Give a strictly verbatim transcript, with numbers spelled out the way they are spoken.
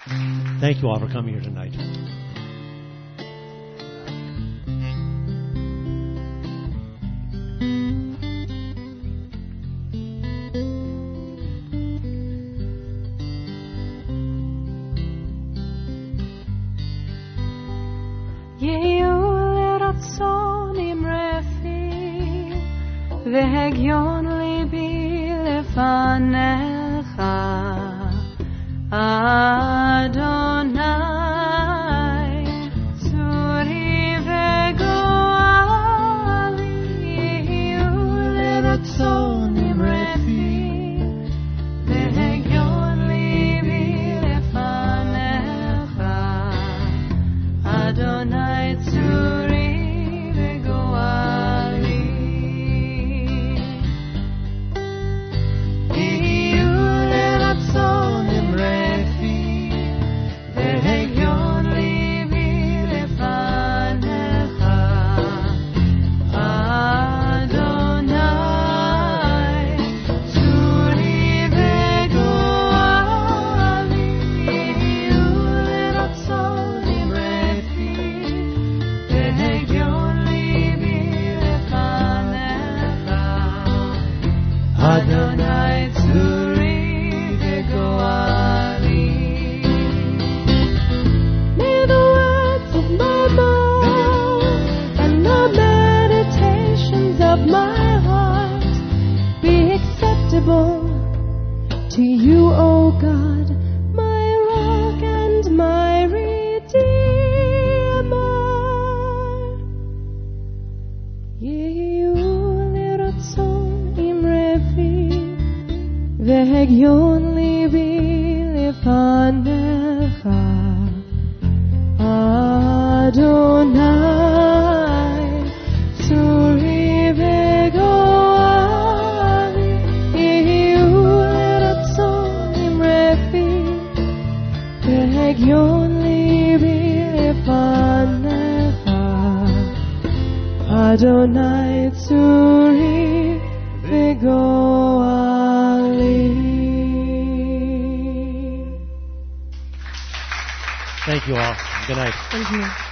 Thank you all for coming here tonight. והגיון ליבי לפניך, אדוני, צורי וגואלי, יהיו לרצון אמרתי, והגיון ליבי לפניך, אדוני, צורי to you, O God, my rock and my redeemer. יהיו לרצון אמרתי, והגיון ליבי לפניך, אדוני, צורי וגואלי, יהיו והגיון ליבי לפניך, אדוני, צורי וגואלי. Thank you all. Good night. Thank you.